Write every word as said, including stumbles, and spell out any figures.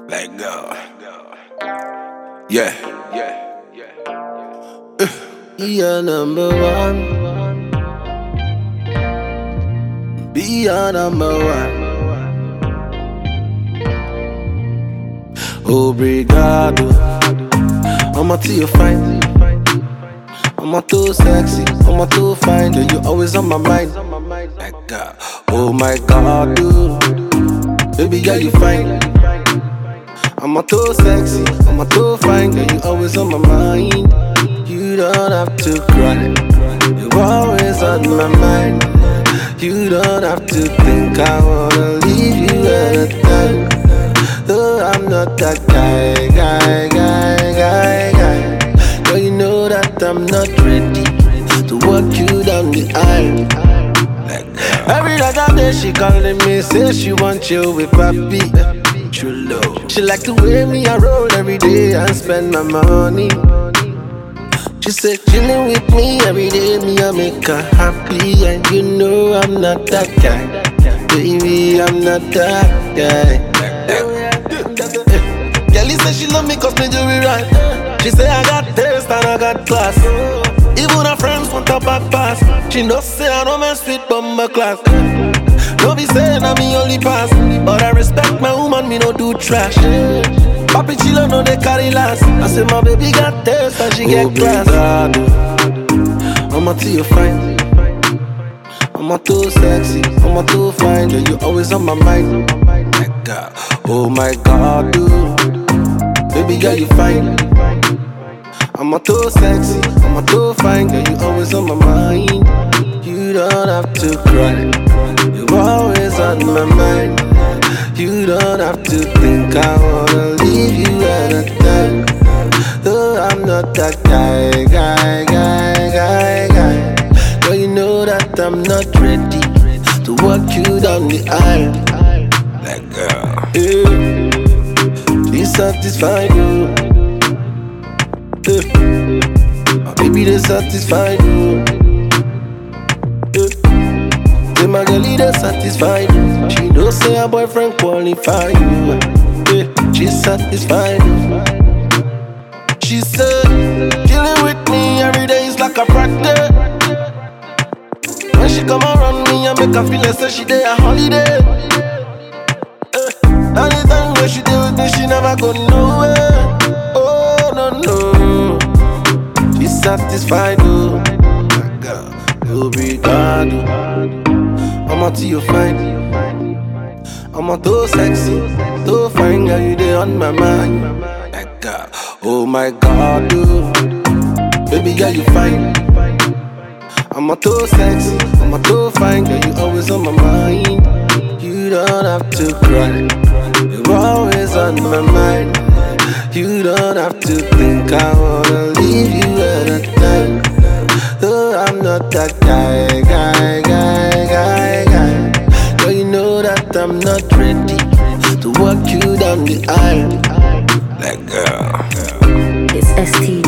Let go. Yeah. Yeah. Yeah. You're number one. Be your number one. Obrigado. I'm until you fine. I'm not too sexy. I'm not too fine. Girl, you always on my mind. Like God. Oh my God, dude. Baby, girl, you fine. I'm not too sexy. I'm not too fine. Girl, you always on my mind. You don't have to cry. You're always on my mind. You don't have to think I wanna leave you anytime. Though I'm not that guy, guy, guy, guy, guy. Girl, you know that I'm not ready to walk you down the aisle. Every other day she calling me, say she want you with papi. True love. She like the way me I roll every day and spend my money. She said chilling with me every day, me I make her happy. And you know I'm not that guy, baby, I'm not that guy. Kelly said she love me cause me do it right. She say I got taste and I got class. Even her friends want a back pass. She know say I don't mess with bumper class. Don't be saying I'm me only pass, but I respect my woman, me no do trash. Papi chilo no they carry last. I say my baby got taste and she get class. I'm not too fine. I'm not too sexy. I'm not too fine. Girl, you always on my mind. Like God. Oh my God, dude. Baby girl, you fine. I'm not too sexy. I'm not too fine. Girl, you always on my mind. You don't have to cry. You're always on my mind. You don't have to think I wanna leave you anytime. Though I'm not that guy, guy, guy, guy, guy. Girl, you know that I'm not ready to walk you down the aisle. Let go. Yeah. Be satisfied, you. Yeah. My baby, they satisfied, you. Yeah. Say my girl, they satisfied. She know say her boyfriend qualify you. Yeah. She's satisfied. She said, chilling with me every day is like a practice. When she come around me, I make her feel like say she day a holiday. Eh, anytime when she deal with me, she never go nowhere. Oh no no, she's satisfied. Oh my God, obrigado. I'm not you fine. I'm not too sexy, too fine. Girl, you day on my mind. Like God, oh my God, dude. Baby girl, you fine. I'm not too sexy, I'm not too fine. Girl, you always on my mind. You don't have to cry. You're always on my mind. You don't have to think I wanna leave you anytime. Though I'm not that guy, guy, guy, guy, guy. Girl, you know that I'm not ready to walk you down the aisle. Let go. It's S T